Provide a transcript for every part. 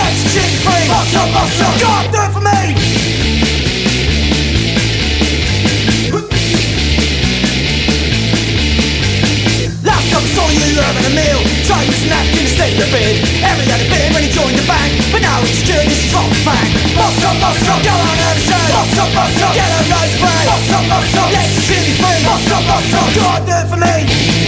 Ecstasy free. Muscle, go on, do it for me. Last time I saw you loving a meal, try using napkin to stay your bid. Every had a bit when he joined the band, but now he's good, this is wrong fang. Muscle, go on and say muscle, get a rose bread. Muscle, ecstasy free. Muscle, go on, do it for me.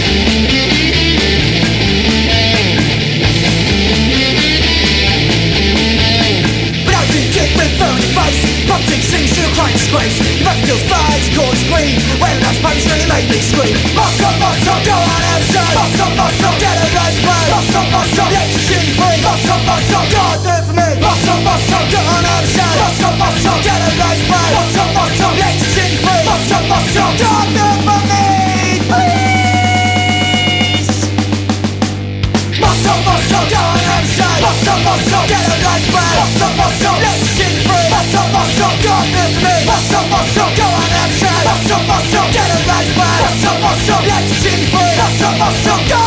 Punching sings to a crying disgrace. You must feel spies, you call it scream. When that's punishment, it made me scream. Muscle, go on and say muscle, get a rose bread. Muscle, ecstasy free. Muscle, go on, do it for me. Muscle, go on and say muscle, get a rose bread. Muscle, ecstasy free. Muscle, go on, do it for me, please. Muscle, go on and say muscle, get a rose bread. Muscle, ecstasy free. Muscle, go on, do it for me. Muscle, go on and say muscle, get a rose bread. Muscle, ecstasy free. Muscle, go